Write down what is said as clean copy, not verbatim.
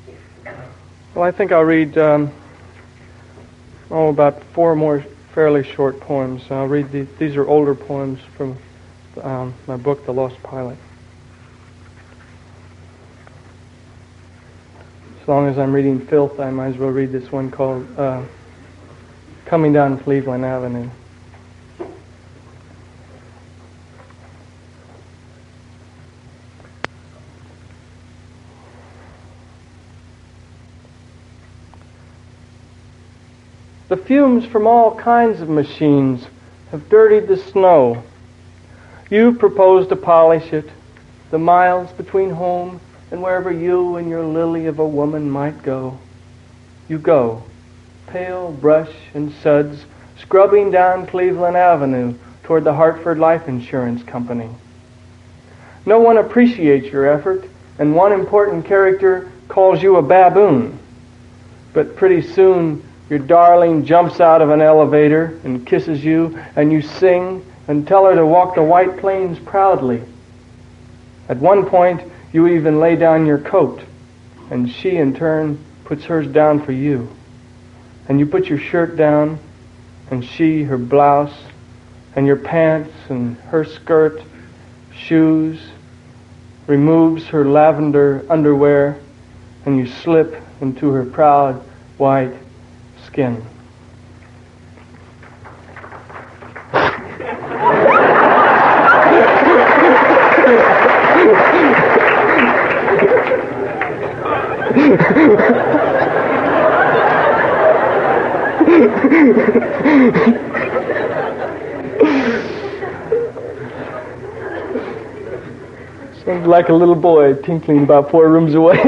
Well, I think I'll read about four more fairly short poems. I'll read these are older poems from my book, The Lost Pilot. As long as I'm reading filth, I might as well read this one called Coming Down Cleveland Avenue. The fumes from all kinds of machines have dirtied the snow. You propose to polish it, the miles between home and wherever you and your lily of a woman might go. You go, pale brush and suds, scrubbing down Cleveland Avenue toward the Hartford Life Insurance Company. No one appreciates your effort, and one important character calls you a baboon. But pretty soon, your darling jumps out of an elevator and kisses you, and you sing and tell her to walk the White Plains proudly. At one point, you even lay down your coat, and she in turn puts hers down for you. And you put your shirt down, and she her blouse, and your pants and her skirt, shoes, removes her lavender underwear, and you slip into her proud white skin. Sounds like a little boy tinkling about 4 rooms away.